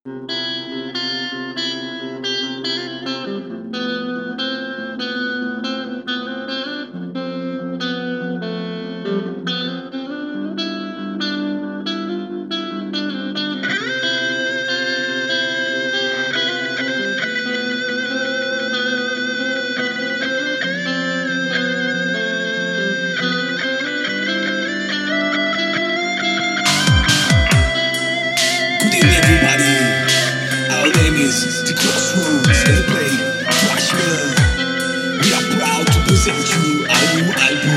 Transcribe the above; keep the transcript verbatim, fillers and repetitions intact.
Everybody, our name is The Crossroads, and they play Thrash Metal. We are proud to present you our new album.